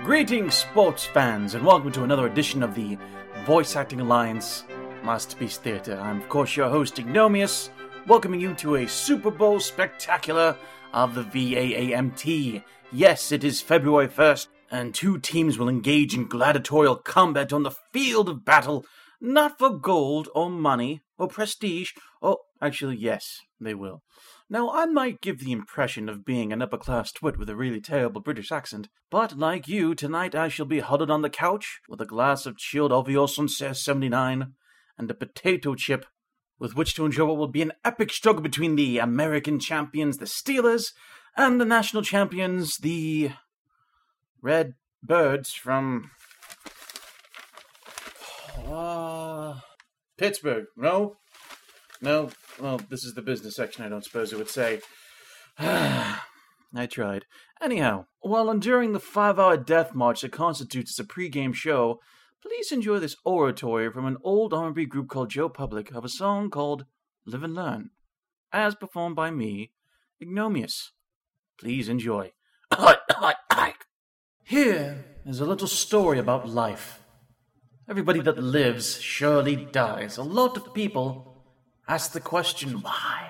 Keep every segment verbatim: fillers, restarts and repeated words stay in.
Greetings, sports fans, and welcome to another edition of the Voice Acting Alliance Masterpiece Theater. I'm, of course, your host, Ignomius, welcoming you to a Super Bowl spectacular of the V A A M T. Yes, it is February first, and two teams will engage in gladiatorial combat on the field of battle, not for gold or money or prestige, or actually, yes, they will. Now, I might give the impression of being an upper-class twit with a really terrible British accent, but like you, tonight I shall be huddled on the couch with a glass of chilled Alvéole Sancerre seventy-nine and a potato chip with which to enjoy what will be an epic struggle between the American champions, the Steelers, and the national champions, the Red Birds from uh, Pittsburgh. No? No? Well, this is the business section, I don't suppose it would say. I tried. Anyhow, while enduring the five-hour death march that constitutes a pre-game show, please enjoy this oratory from an old R and B group called Joe Public of a song called Live and Learn, as performed by me, Ignomius. Please enjoy. Here is a little story about life. Everybody that lives surely dies. A lot of people ask the question, why?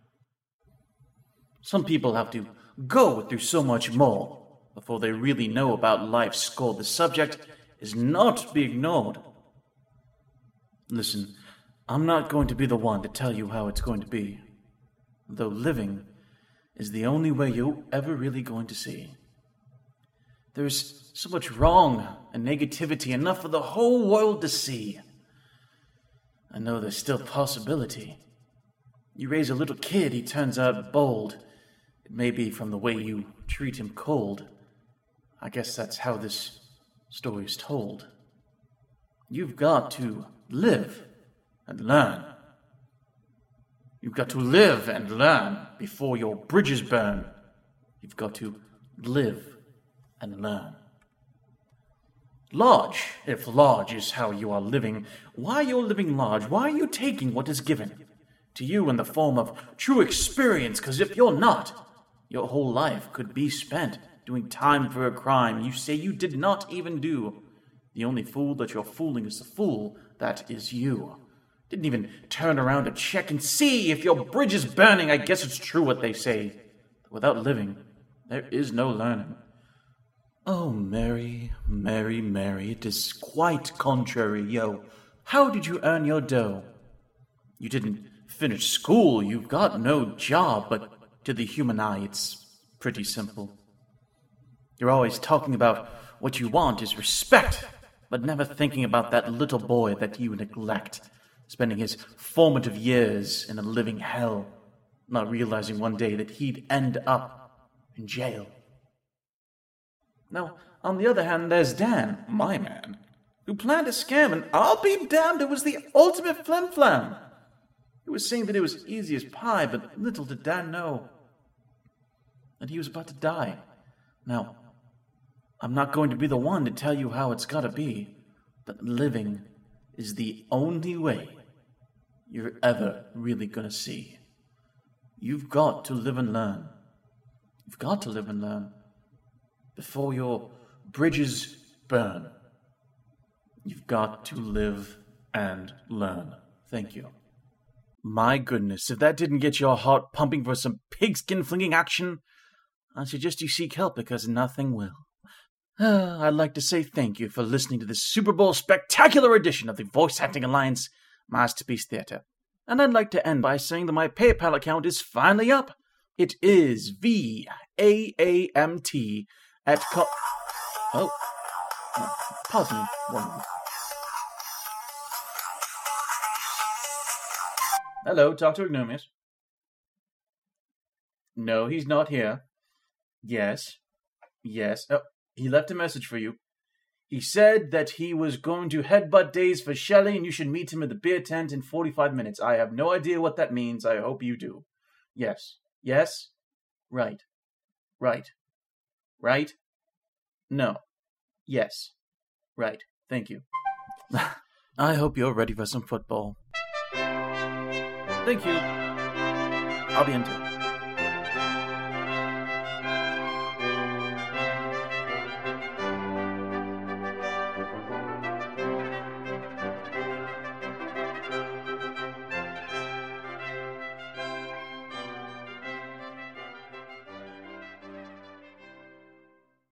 Some people have to go through so much more before they really know about life's score. The subject is not to be ignored. Listen, I'm not going to be the one to tell you how it's going to be, though living is the only way you're ever really going to see. There's so much wrong and negativity, enough for the whole world to see. I know there's still possibility. You raise a little kid, he turns out bold. It may be from the way you treat him cold. I guess that's how this story is told. You've got to live and learn. You've got to live and learn before your bridges burn. You've got to live and learn. Large, if large is how you are living, why you're living large, why are you taking what is given to you in the form of true experience? Because if you're not, your whole life could be spent doing time for a crime you say you did not even do. The only fool that you're fooling is the fool that is you. Didn't even turn around to check and see if your bridge is burning. I guess it's true what they say. Without living, there is no learning. Oh, Mary, Mary, Mary, it is quite contrary, yo. How did you earn your dough? You didn't finish school, you've got no job, but to the human eye, it's pretty simple. You're always talking about what you want is respect, but never thinking about that little boy that you neglect, spending his formative years in a living hell, not realizing one day that he'd end up in jail. Now, on the other hand, there's Dan, my man, who planned a scam, and I'll be damned, it was the ultimate flim-flam. He was saying that it was easy as pie, but little did Dan know that he was about to die. Now, I'm not going to be the one to tell you how it's gotta be, but living is the only way you're ever really gonna see. You've got to live and learn. You've got to live and learn. Before your bridges burn, you've got to live and learn. Thank you. My goodness, if that didn't get your heart pumping for some pigskin-flinging action, I suggest you seek help, because nothing will. Uh, I'd like to say thank you for listening to this Super Bowl spectacular edition of the Voice Acting Alliance Masterpiece Theater. And I'd like to end by saying that my PayPal account is finally up. It is V A A M T at co- Oh. Pause me one moment. Hello, Doctor Ignomius. No, he's not here. Yes. Yes. Oh, he left a message for you. He said that he was going to headbutt Days for Shelley, and you should meet him at the beer tent in forty-five minutes. I have no idea what that means. I hope you do. Yes. Yes? Right. Right. Right? No. Yes. Right. Thank you. I hope you're ready for some football. Thank you. I'll be in touch.